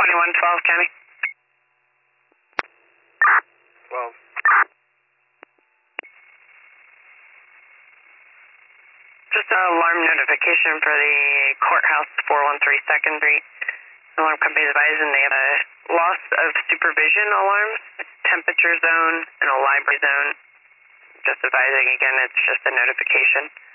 2112 County. 12. Just an alarm notification for the courthouse, 413 2nd Street. Alarm company is advising they have a loss of supervision alarms, temperature zone, and a library zone. Just advising again, it's just a notification.